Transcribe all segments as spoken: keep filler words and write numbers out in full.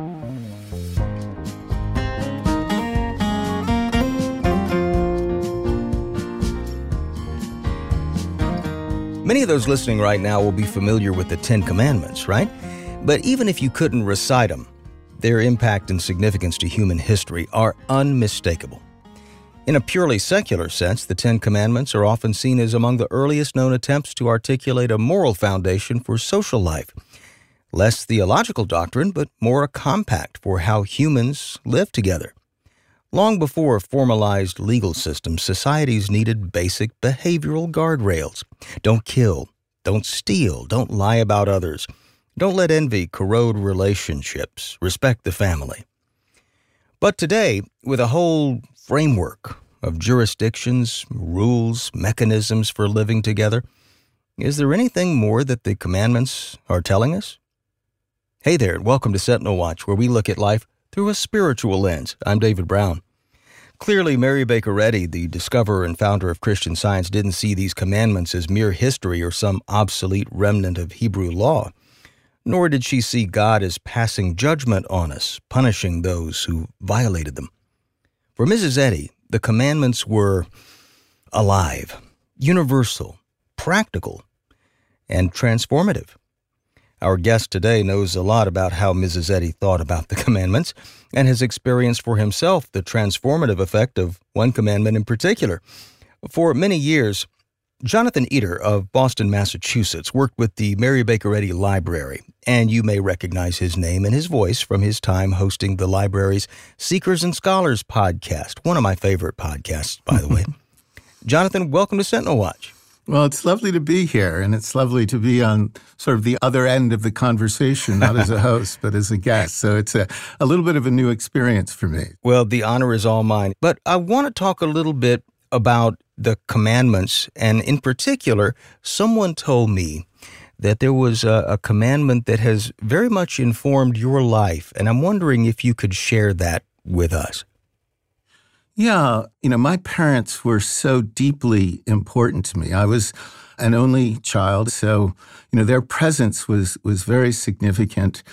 Many of those listening right now will be familiar with the Ten Commandments, right? But even if you couldn't recite them, their impact and significance to human history are unmistakable. In a purely secular sense, the Ten Commandments are often seen as among the earliest known attempts to articulate a moral foundation for social life. Less theological doctrine, but more a compact for how humans live together. Long before formalized legal systems, societies needed basic behavioral guardrails. Don't kill, don't steal, don't lie about others. Don't let envy corrode relationships, respect the family. But today, with a whole framework of jurisdictions, rules, mechanisms for living together, is there anything more that the commandments are telling us? Hey there, and welcome to Sentinel Watch, where we look at life through a spiritual lens. I'm David Brown. Clearly, Mary Baker Eddy, the discoverer and founder of Christian Science, didn't see these commandments as mere history or some obsolete remnant of Hebrew law. Nor did she see God as passing judgment on us, punishing those who violated them. For Missus Eddy, the commandments were alive, universal, practical, and transformative. Our guest today knows a lot about how Missus Eddy thought about the commandments and has experienced for himself the transformative effect of one commandment in particular. For many years, Jonathan Eder of Boston, Massachusetts, worked with the Mary Baker Eddy Library, and you may recognize his name and his voice from his time hosting the library's Seekers and Scholars podcast, one of my favorite podcasts, by the way. Jonathan, welcome to Sentinel Watch. Well, it's lovely to be here, and it's lovely to be on sort of the other end of the conversation, not as a host, but as a guest. So it's a, a little bit of a new experience for me. Well, the honor is all mine. But I want to talk a little bit about the commandments, and in particular, someone told me that there was a, a commandment that has very much informed your life, and I'm wondering if you could share that with us. Yeah, you know, my parents were so deeply important to me. I was an only child, so, you know, their presence was was very significant,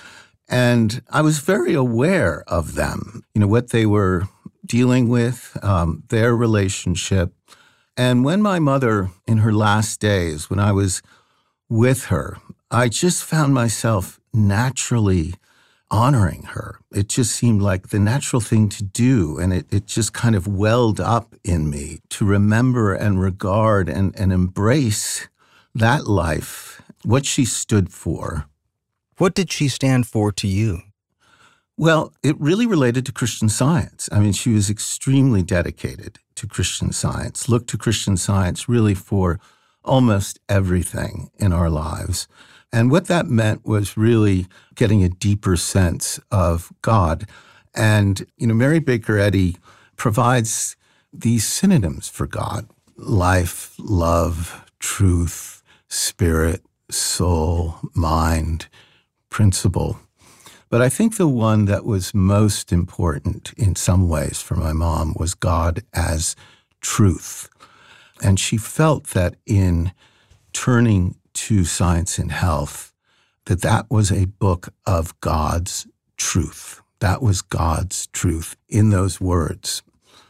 and I was very aware of them, you know, what they were dealing with, um, their relationship. And when my mother, in her last days, when I was with her, I just found myself naturally honoring her. It just seemed like the natural thing to do, and it, it just kind of welled up in me to remember and regard and, and embrace that life, what she stood for. What did she stand for to you? Well, it really related to Christian Science. I mean, she was extremely dedicated to Christian Science, looked to Christian Science really for almost everything in our lives. And what that meant was really getting a deeper sense of God. And, you know, Mary Baker Eddy provides these synonyms for God: life, love, truth, spirit, soul, mind, principle. But I think the one that was most important in some ways for my mom was God as truth. And she felt that in turning to Science and Health, that that was a book of God's truth. That was God's truth in those words.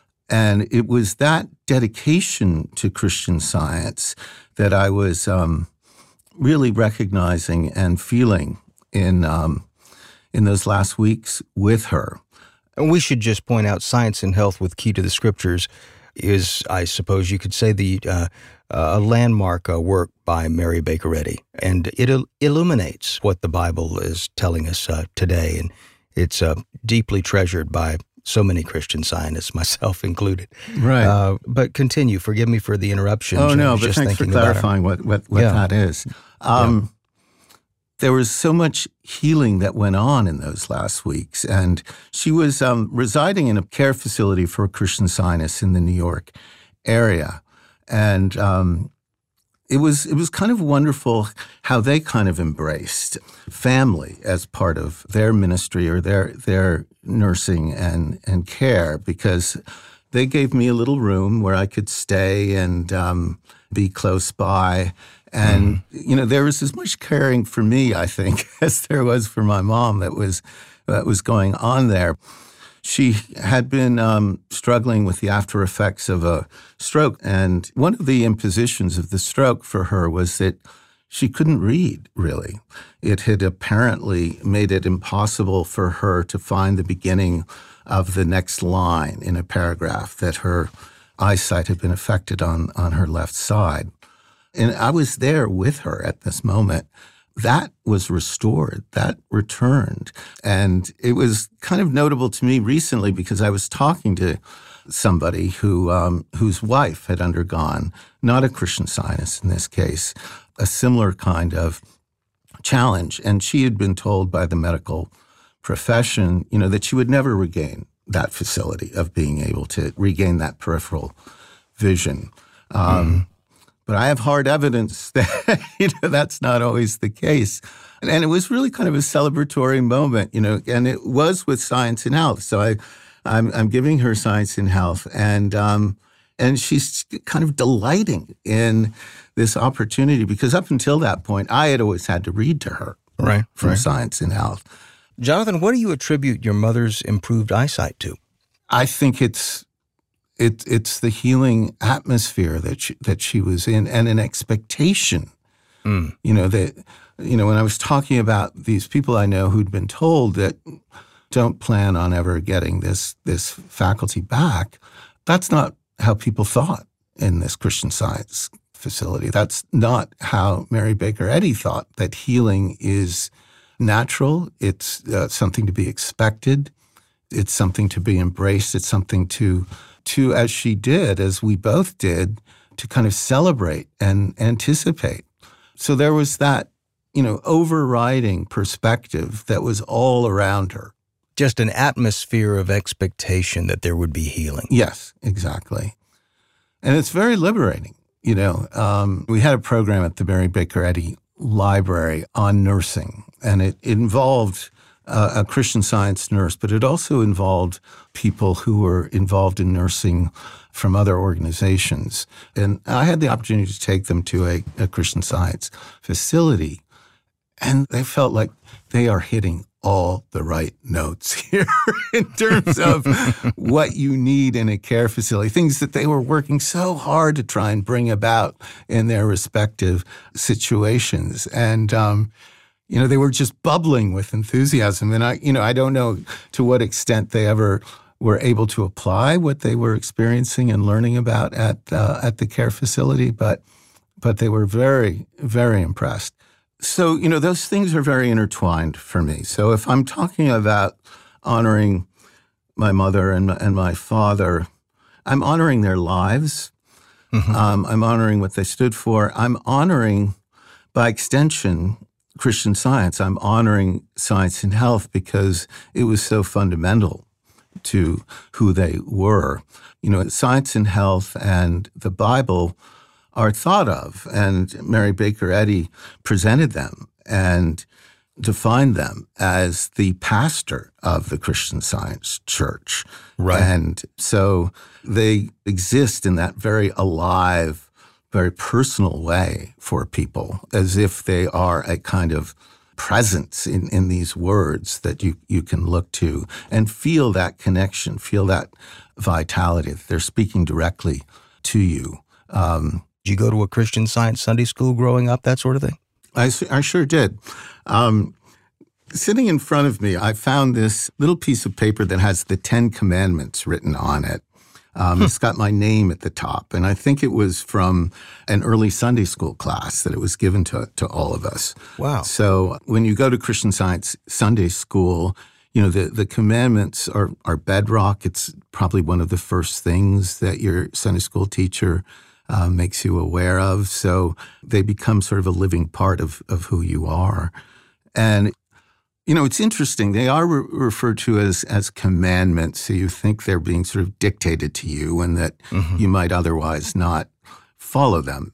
And it was that dedication to Christian Science that I was um, really recognizing and feeling in um, in those last weeks with her. And we should just point out Science and Health with Key to the Scriptures is, I suppose you could say, the uh, a landmark uh, work by Mary Baker Eddy, and it il- illuminates what the Bible is telling us uh, today, and it's uh, deeply treasured by so many Christian Scientists, myself included. Right. Uh, but continue. Forgive me for the interruption. Oh, no, but but thanks for clarifying what, what, what yeah. that is. Um, yeah. There was so much healing that went on in those last weeks, and she was um, residing in a care facility for Christian Scientists in the New York area. And um, it was it was kind of wonderful how they kind of embraced family as part of their ministry or their their nursing and, and care, because they gave me a little room where I could stay and um, be close by. And, mm. you know, there was as much caring for me, I think, as there was for my mom that was that was going on there. She had been um, struggling with the after effects of a stroke, and one of the impositions of the stroke for her was that she couldn't read, really. It had apparently made it impossible for her to find the beginning of the next line in a paragraph, that her eyesight had been affected on, on her left side. And I was there with her at this moment. That was restored, that returned. And it was kind of notable to me recently because I was talking to somebody who um, whose wife had undergone, not a Christian Scientist in this case, a similar kind of challenge. And she had been told by the medical profession, you know, that she would never regain that facility of being able to regain that peripheral vision. Um, mm. But I have hard evidence that, you know, that's not always the case. And, and it was really kind of a celebratory moment, you know, and it was with Science in Health. So I, I'm, I'm giving her Science in Health, and um, and she's kind of delighting in this opportunity because up until that point, I had always had to read to her right, from right. Science in Health. Jonathan, what do you attribute your mother's improved eyesight to? I think it's it, it's the healing atmosphere that she, that she was in, and an expectation. Mm. You know that you know when I was talking about these people I know who'd been told that don't plan on ever getting this this faculty back, that's not how people thought in this Christian Science facility. That's not how Mary Baker Eddy thought, that healing is natural. It's uh, something to be expected. It's something to be embraced. It's something to, to, as she did, as we both did, to kind of celebrate and anticipate. So there was that, you know, overriding perspective that was all around her. Just an atmosphere of expectation that there would be healing. Yes, exactly. And it's very liberating. You know, um, we had a program at the Mary Baker Eddy Library on nursing, and it, it involved uh, a Christian Science nurse, but it also involved people who were involved in nursing from other organizations. And I had the opportunity to take them to a, a Christian Science facility, and they felt like they are hitting all the right notes here in terms of what you need in a care facility, things that they were working so hard to try and bring about in their respective situations. And, um, you know, they were just bubbling with enthusiasm. And I, you know, I don't know to what extent they ever were able to apply what they were experiencing and learning about at uh, at the care facility, but but they were very, very impressed. So, you know, those things are very intertwined for me. So if I'm talking about honoring my mother and, and my father, I'm honoring their lives. Mm-hmm. Um, I'm honoring what they stood for. I'm honoring, by extension, Christian Science. I'm honoring Science in Health because it was so fundamental to who they were. You know, Science in Health and the Bible are thought of, and Mary Baker Eddy presented them and defined them as the pastor of the Christian Science Church. Right. And so they exist in that very alive, very personal way for people, as if they are a kind of presence in, in these words that you, you can look to and feel that connection, feel that vitality, that they're speaking directly to you. Um, Did you go to a Christian Science Sunday school growing up, that sort of thing? I, I sure did. Um, sitting in front of me, I found this little piece of paper that has the Ten Commandments written on it. Um, it's got my name at the top, and I think it was from an early Sunday school class that it was given to, to all of us. Wow. So when you go to Christian Science Sunday school, you know, the, the commandments are, are bedrock. It's probably one of the first things that your Sunday school teacher Uh, makes you aware of. So they become sort of a living part of, of who you are. And, you know, it's interesting. They are re- referred to as, as commandments. So you think they're being sort of dictated to you and that mm-hmm. you might otherwise not follow them,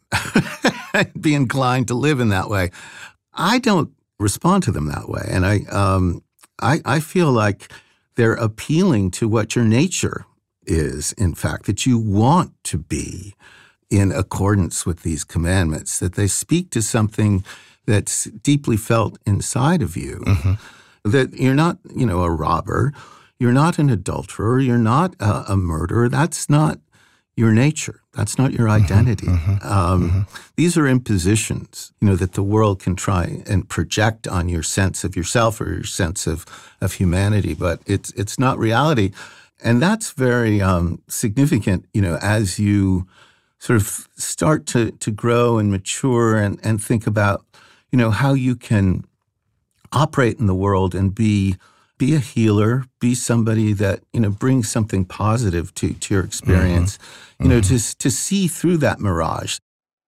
be inclined to live in that way. I don't respond to them that way. And I, um, I, I feel like they're appealing to what your nature is, in fact, that you want to be in accordance with these commandments, that they speak to something that's deeply felt inside of you. Mm-hmm. That you're not, you know, a robber, you're not an adulterer, you're not a, a murderer. That's not your nature. That's not your identity. Mm-hmm, um, mm-hmm. These are impositions, you know, that the world can try and project on your sense of yourself or your sense of, of humanity, but it's it's not reality. And that's very um, significant, you know, as you sort of start to to grow and mature and, and think about, you know, how you can operate in the world and be be a healer, be somebody that, you know, brings something positive to, to your experience, mm-hmm. you know, mm-hmm. to, to see through that mirage.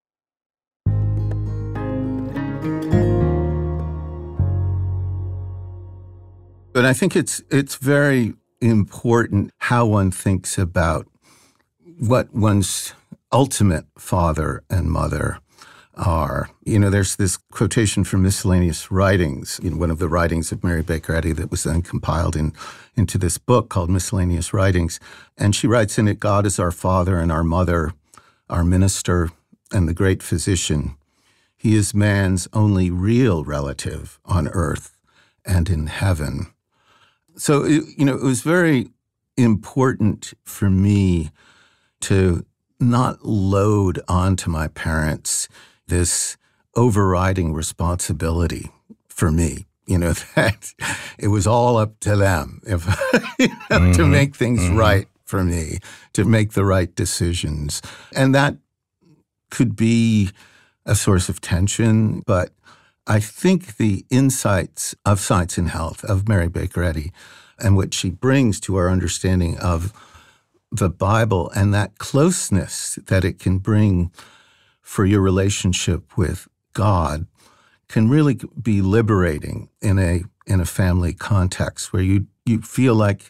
But I think it's it's very important how one thinks about what one's ultimate father and mother are. You know, there's this quotation from Miscellaneous Writings, you know, one of the writings of Mary Baker Eddy that was then compiled in, into this book called Miscellaneous Writings. And she writes in it, God is our father and our mother, our minister and the great physician. He is man's only real relative on earth and in heaven. So, it, you know, it was very important for me to not load onto my parents this overriding responsibility for me, you know, that it was all up to them if, you know, mm-hmm. to make things mm-hmm. right for me, to make the right decisions. And that could be a source of tension, but I think the insights of Science and Health, of Mary Baker Eddy, and what she brings to our understanding of the Bible and that closeness that it can bring for your relationship with God can really be liberating in a in a family context where you you feel like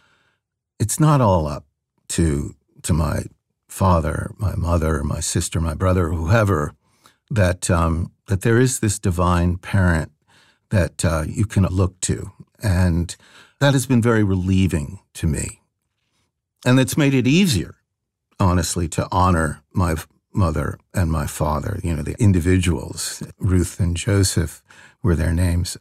it's not all up to to my father, my mother, my sister, my brother, whoever, that um, that there is this divine parent that uh, you can look to. And that has been very relieving to me. And it's made it easier, honestly, to honor my mother and my father, you know, the individuals. Ruth and Joseph were their names.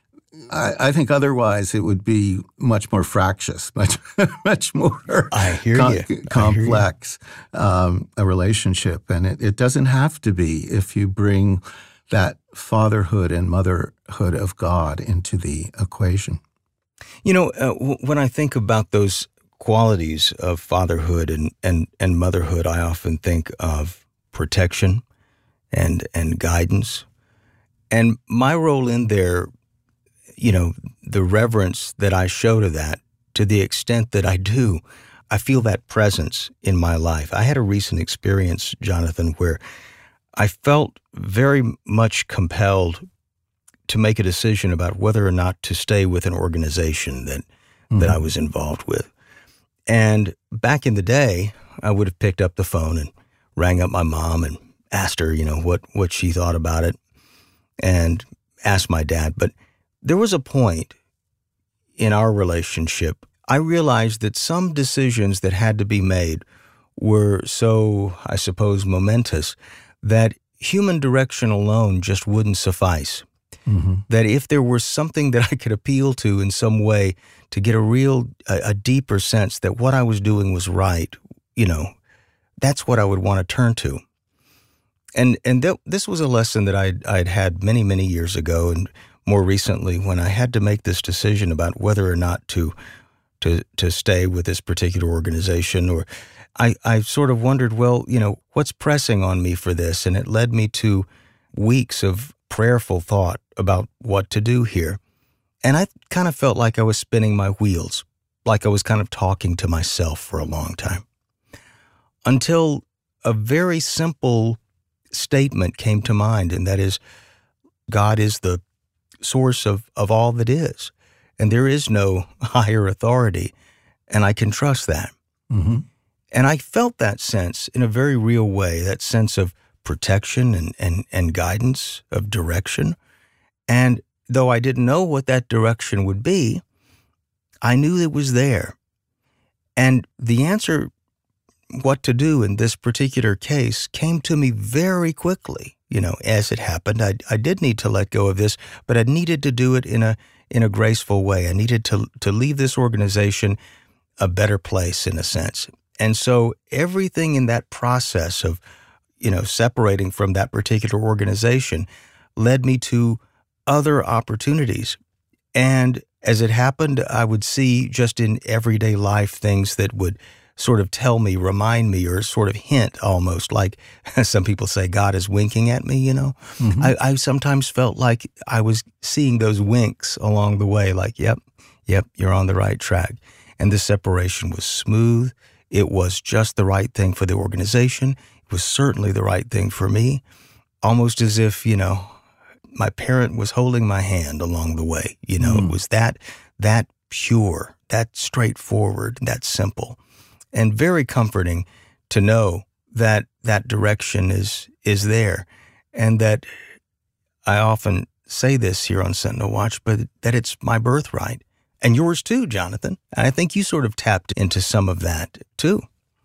I, I think otherwise it would be much more fractious, much much more I hear com- you. complex, I hear you. Um, a relationship. And it, it doesn't have to be if you bring that fatherhood and motherhood of God into the equation. You know, uh, w- when I think about those qualities of fatherhood and, and, and motherhood, I often think of protection and and guidance. And my role in there, you know, the reverence that I show to that, to the extent that I do, I feel that presence in my life. I had a recent experience, Jonathan, where I felt very much compelled to make a decision about whether or not to stay with an organization that mm-hmm. that I was involved with. And back in the day, I would have picked up the phone and rang up my mom and asked her, you know, what, what she thought about it, and asked my dad. But there was a point in our relationship, I realized that some decisions that had to be made were so, I suppose, momentous that human direction alone just wouldn't suffice. Mm-hmm. That if there were something that I could appeal to in some way to get a real, a, a deeper sense that what I was doing was right, you know, that's what I would want to turn to. And and th- this was a lesson that I'd, I'd had many, many years ago, and more recently when I had to make this decision about whether or not to to to stay with this particular organization, or I, I sort of wondered, well, you know, what's pressing on me for this? And it led me to weeks of prayerful thought about what to do here. And I kind of felt like I was spinning my wheels, like I was kind of talking to myself for a long time. Until a very simple statement came to mind, and that is, God is the source of, of all that is, and there is no higher authority, and I can trust that. Mm-hmm. And I felt that sense in a very real way, that sense of protection and, and, and guidance, of direction. And though I didn't know what that direction would be, I knew it was there. And the answer, what to do in this particular case, came to me very quickly. You know, as it happened, I, I did need to let go of this, but I needed to do it in a in a graceful way. I needed to to leave this organization a better place in a sense. And so everything in that process of, you know, separating from that particular organization led me to other opportunities. And as it happened, I would see just in everyday life things that would sort of tell me, remind me, or sort of hint almost like some people say God is winking at me, you know. Mm-hmm. I, I sometimes felt like I was seeing those winks along the way, like, yep, yep, you're on the right track. And this separation was smooth. It was just the right thing for the organization. It was certainly the right thing for me, almost as if, you know, my parent was holding my hand along the way. You know, mm. It was that, that pure, that straightforward, that simple, and very comforting to know that that direction is, is there. And that I often say this here on Sentinel Watch, but that it's my birthright. And yours too, Jonathan. And I think you sort of tapped into some of that too.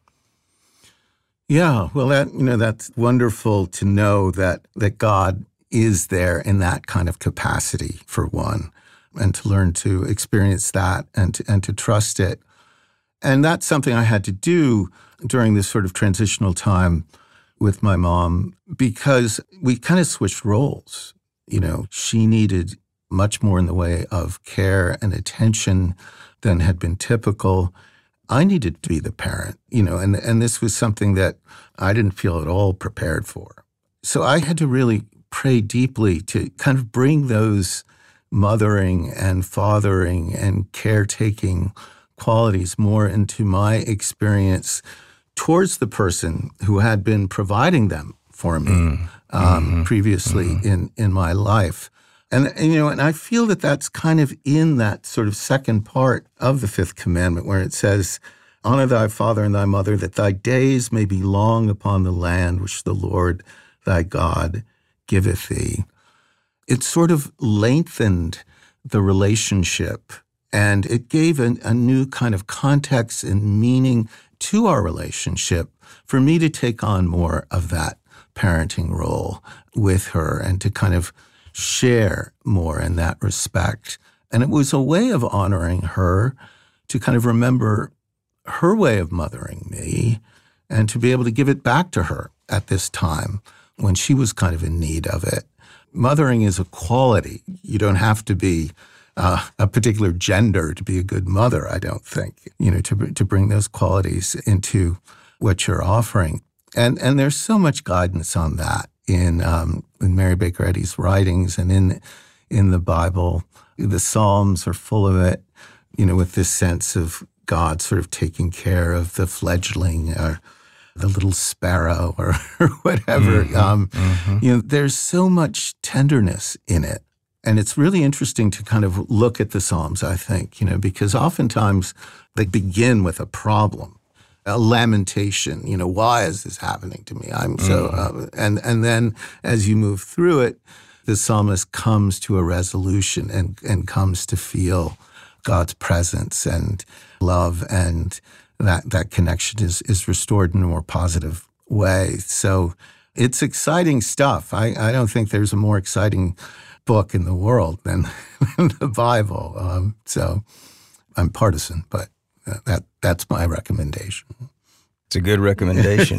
Yeah, well, that, you know, that's wonderful to know that that God is there in that kind of capacity, for one, and to learn to experience that and to, and to trust it. And that's something I had to do during this sort of transitional time with my mom, because we kind of switched roles. You know, she needed much more in the way of care and attention than had been typical. I needed to be the parent, you know, and, and this was something that I didn't feel at all prepared for. So I had to really pray deeply to kind of bring those mothering and fathering and caretaking qualities more into my experience towards the person who had been providing them for me mm. um, mm-hmm. previously mm-hmm. in, in my life. And, and, you know, and I feel that that's kind of in that sort of second part of the fifth commandment where it says, honor thy father and thy mother, that thy days may be long upon the land which the Lord thy God giveth thee. It sort of lengthened the relationship, and it gave a, a new kind of context and meaning to our relationship for me to take on more of that parenting role with her and to kind of share more in that respect. And it was a way of honoring her, to kind of remember her way of mothering me and to be able to give it back to her at this time when she was kind of in need of it. Mothering is a quality. You don't have to be uh, a particular gender to be a good mother, I don't think, you know, to to bring those qualities into what you're offering. And and there's so much guidance on that in um, in Mary Baker Eddy's writings and in in the Bible. The Psalms are full of it, you know, with this sense of God sort of taking care of the fledgling or the little sparrow or, or whatever. Mm-hmm, um, mm-hmm. You know, there's so much tenderness in it. And it's really interesting to kind of look at the Psalms, I think, you know, because oftentimes they begin with a problem, a lamentation, you know, why is this happening to me? I'm so, mm-hmm. uh, and, and then as you move through it, the psalmist comes to a resolution and, and comes to feel God's presence and love, and that, that connection is, is restored in a more positive way. So it's exciting stuff. I, I don't think there's a more exciting book in the world than, than the Bible. Um, so I'm partisan, but that that's my recommendation. It's a good recommendation.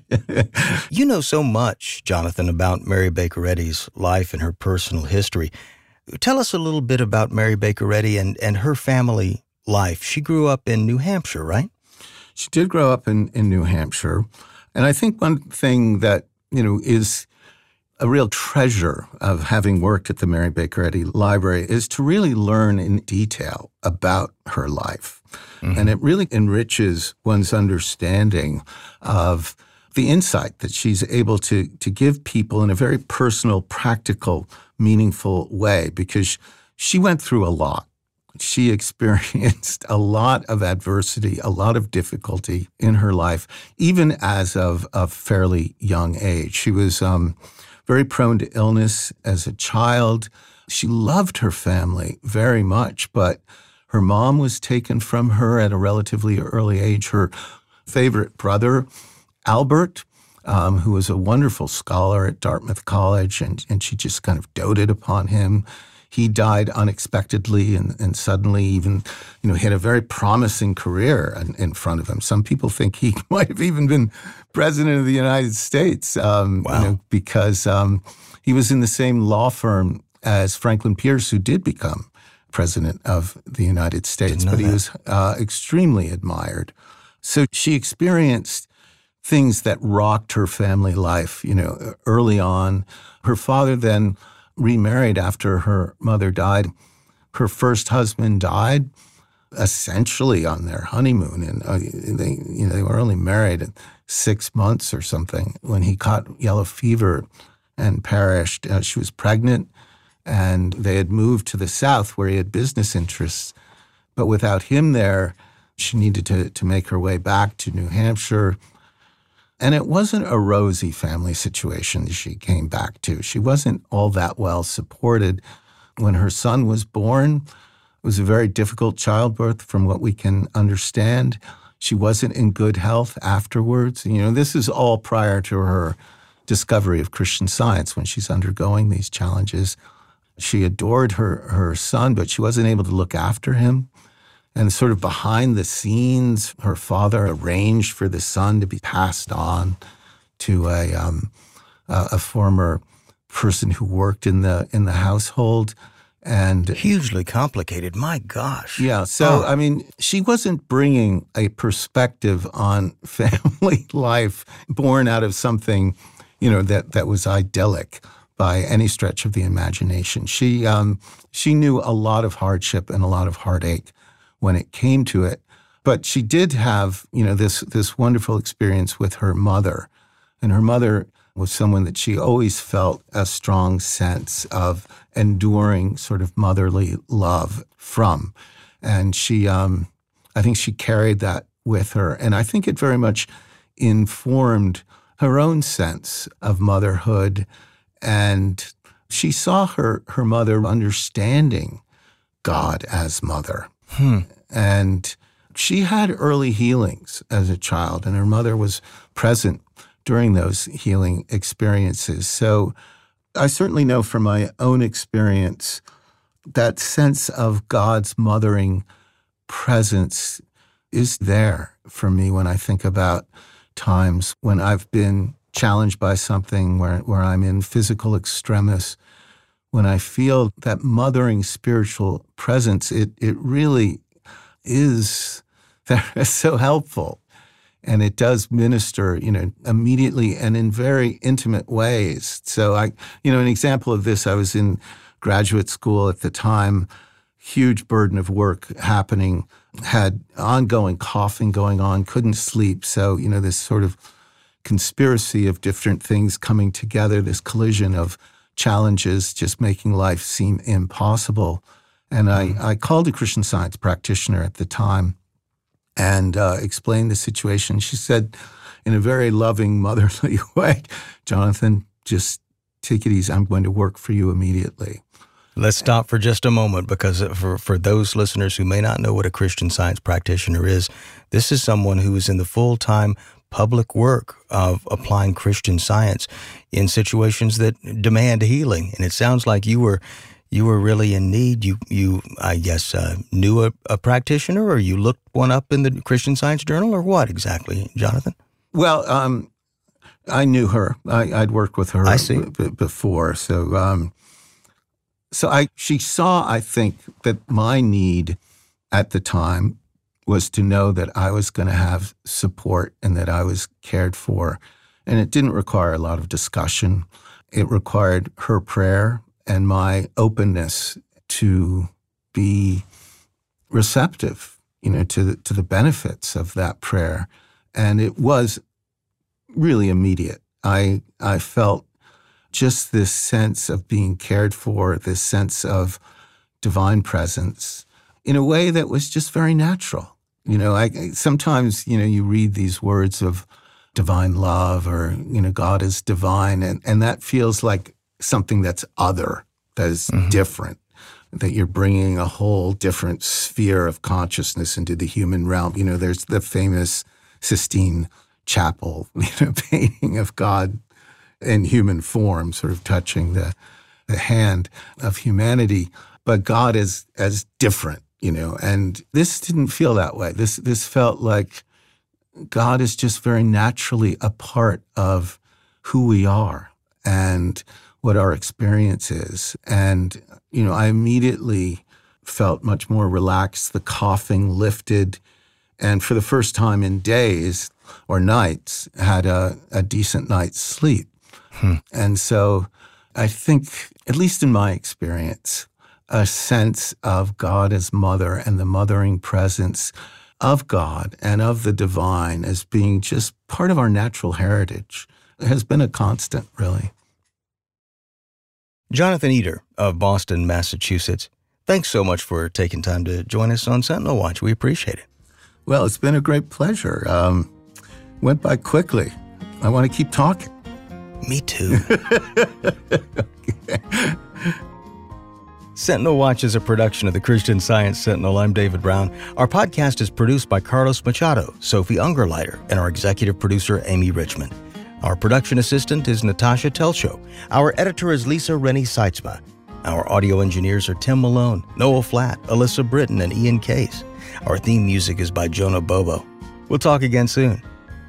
You know so much, Jonathan, about Mary Baker Eddy's life and her personal history. Tell us a little bit about Mary Baker Eddy and, and her family life. She grew up in New Hampshire, right? She did grow up in, in New Hampshire. And I think one thing that, you know, is a real treasure of having worked at the Mary Baker Eddy Library is to really learn in detail about her life. Mm-hmm. And it really enriches one's understanding of the insight that she's able to, to give people in a very personal, practical, meaningful way, because she went through a lot. She experienced a lot of adversity, a lot of difficulty in her life, even as of a fairly young age. She was um, very prone to illness as a child. She loved her family very much, but her mom was taken from her at a relatively early age. Her favorite brother, Albert, um, who was a wonderful scholar at Dartmouth College, and, and she just kind of doted upon him. he died unexpectedly and, and suddenly, even, you know, he had a very promising career in, in front of him. Some people think he might have even been president of the United States, um, wow. you know, because um, he was in the same law firm as Franklin Pierce, who did become president of the United States, but he that. was uh, extremely admired. So she experienced things that rocked her family life, you know, early on. Her father then remarried after her mother died. Her first husband died essentially on their honeymoon, and uh, they, you know, they were only married six months or something when he caught yellow fever and perished. Uh, she was pregnant, and they had moved to the South where he had business interests. But without him there, she needed to, to make her way back to New Hampshire. And it wasn't a rosy family situation she came back to. She wasn't all that well supported. When her son was born, it was a very difficult childbirth from what we can understand. She wasn't in good health afterwards. You know, this is all prior to her discovery of Christian Science when she's undergoing these challenges. She adored her, her son, but she wasn't able to look after him. And sort of behind the scenes, her father arranged for the son to be passed on to a um, a, a former person who worked in the in the household. And hugely complicated. My gosh. Yeah. So, oh. I mean, she wasn't bringing a perspective on family life born out of something, you know, that, that was idyllic by any stretch of the imagination. She um, she knew a lot of hardship and a lot of heartache when it came to it. But she did have, you know, this this wonderful experience with her mother. And her mother was someone that she always felt a strong sense of enduring sort of motherly love from. And she, um, I think she carried that with her. And I think it very much informed her own sense of motherhood. And she saw her, her mother understanding God as mother. Hmm. And she had early healings as a child, and her mother was present during those healing experiences. So I certainly know from my own experience that sense of God's mothering presence is there for me when I think about times when I've been challenged by something, where, where I'm in physical extremis. When I feel that mothering spiritual presence, it it really is so helpful. And it does minister, you know, immediately and in very intimate ways. So I, you know, an example of this, I was in graduate school at the time, huge burden of work happening, had ongoing coughing going on, couldn't sleep. So, you know, this sort of conspiracy of different things coming together, this collision of challenges just making life seem impossible. And I, I called a Christian Science practitioner at the time and uh, explained the situation. She said, in a very loving, motherly way, "Jonathan, just take it easy. I'm going to work for you immediately." Let's stop for just a moment, because for, for those listeners who may not know what a Christian Science practitioner is, this is someone who is in the full-time public work of applying Christian Science in situations that demand healing. And it sounds like you were you were really in need. You, you I guess, uh, knew a, a practitioner, or you looked one up in the Christian Science Journal, or what exactly, Jonathan? Well, um, I knew her. I, I'd worked with her I see. B- before. So, um, so I she saw, I think, that my need at the time was to know that I was going to have support and that I was cared for. And it didn't require a lot of discussion. It required her prayer and my openness to be receptive, you know, to the, to the benefits of that prayer. And it was really immediate. I I felt just this sense of being cared for, this sense of divine presence in a way that was just very natural. You know, I sometimes, you know, you read these words of divine love, or, you know, God is divine, and, and that feels like something that's other, that is mm-hmm. different, that you're bringing a whole different sphere of consciousness into the human realm. You know, there's the famous Sistine Chapel, you know, painting of God in human form, sort of touching the the hand of humanity, but God is as different, you know. And this didn't feel that way. This this felt like God is just very naturally a part of who we are and what our experience is. And, you know, I immediately felt much more relaxed. The coughing lifted. And for the first time in days or nights, had a, a decent night's sleep. Hmm. And so I think, at least in my experience, a sense of God as mother and the mothering presence of God and of the divine as being just part of our natural heritage has been a constant, really. Jonathan Eder of Boston, Massachusetts, thanks so much for taking time to join us on Sentinel Watch. We appreciate it. Well, it's been a great pleasure. Um, went by quickly. I want to keep talking. Me too. Okay. Sentinel Watch is a production of the Christian Science Sentinel. I'm David Brown. Our podcast is produced by Carlos Machado, Sophie Ungerleider, and our executive producer, Amy Richmond. Our production assistant is Natasha Telshow. Our editor is Lisa Rennie Seitzma. Our audio engineers are Tim Malone, Noel Flatt, Alyssa Britton, and Ian Case. Our theme music is by Jonah Bobo. We'll talk again soon.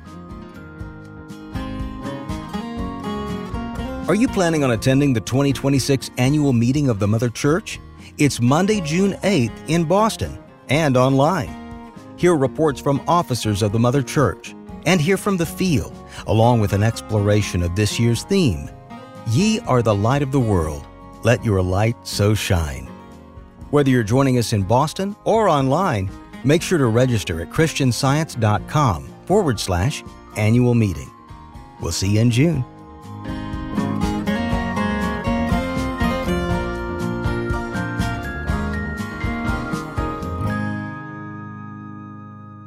Are you planning on attending the twenty twenty-six annual meeting of the Mother Church? It's Monday, June eighth in Boston and online. Hear reports from officers of the Mother Church and hear from the field, along with an exploration of this year's theme. Ye are the light of the world. Let your light so shine. Whether you're joining us in Boston or online, make sure to register at christianscience.com forward slash annual meeting. We'll see you in June.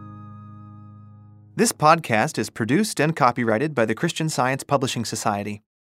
This podcast is produced and copyrighted by the Christian Science Publishing Society.